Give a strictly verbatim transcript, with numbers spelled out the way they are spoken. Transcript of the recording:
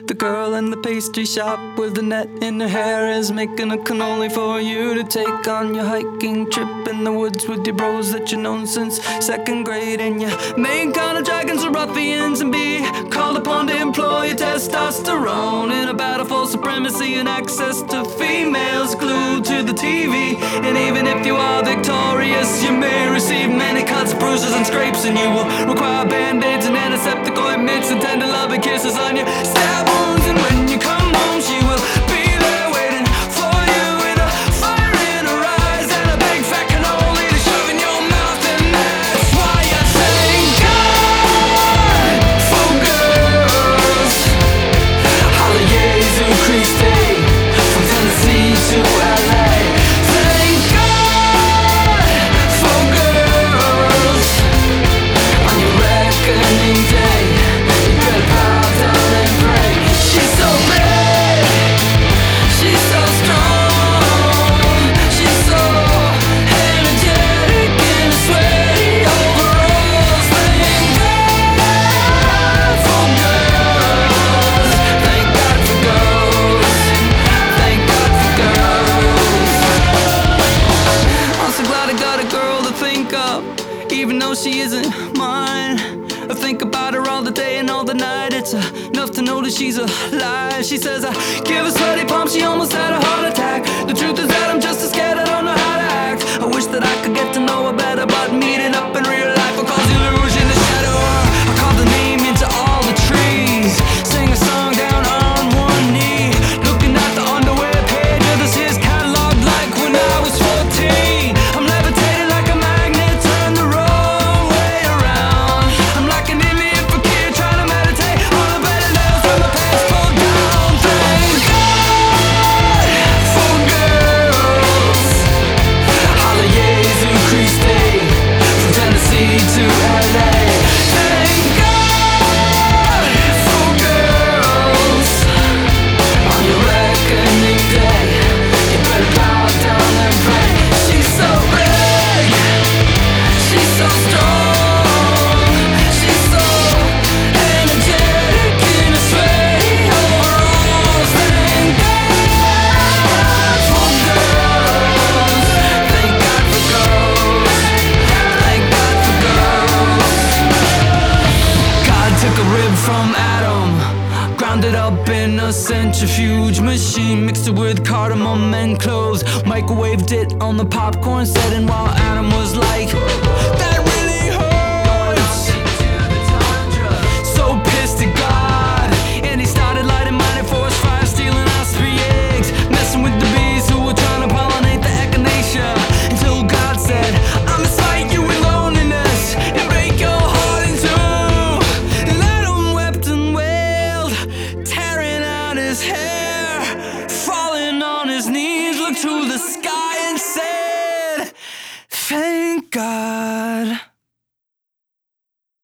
The girl in the pastry shop with the net in her hair is making a cannoli for you to take on your hiking trip in the woods with your bros that you've known since second grade. And your main kind of dragons are ruffians and be called upon to employ your testosterone in a battle for supremacy and access to females glued to the T V. And even if you are victorious, you may receive many cuts, bruises and scrapes, and you will require band-aids and antiseptic ointments and tender loving kisses on your stab wounds. And when you come home, she will be there waiting for you with a fire in her eyes and a big fat cannoli to shove in your mouth. And that's why I thank God for girls. Holly Jesu Christi, from Tennessee to L A. Thank God for girls. On your reckoning day, you better bow down and pray. She's so big, she's so strong, she's so energetic in her sweaty overalls. Thank God for girls. Thank God for girls. Thank God for girls. I'm so glad I got a girl to think of, even though she isn't mine. I think about her all the day and all the night. It's enough to know that she's alive. She says I give her sweaty palms, she almost had a heart attack. The truth is that I'm just as scared, I don't know how to act. I wish that I could get to know her better, but meeting up in real life will cause illusion to shadow her. I call the name into all the trees, sing a song down on one knee, looking at the underwear page of the Sears catalog like when I was fourteen. I'm levitating like a magnet, turn the wrong way around. I'm like an Indian fakir trying to meditate on the better nails when my pants pulled down. Thank God for girls. Holly Jesu Christi, from Tennessee to L A. Thank God for girls. On your reckoning day, you better bow down and pray. She's so big, she's so strong, she's so energetic in her sweaty overalls. Thank God for girls. Thank God for girls. Thank God for girls. God took a rib from Adam, ground it up in a centrifuge machine, mixed it with cardamom and cloves, microwaved it on the popcorn setting while Adam was like, that really hurts. So pissed at God, and he started lighting mighty forest fires, stealing osprey eggs, messing with the bees who were trying to pollinate the echinacea, until God said, I'ma smite you with loneliness and break your heart in two. And Adam wept and wailed, tearing out his hair, falling on his knees, looked to the sky and said, thank God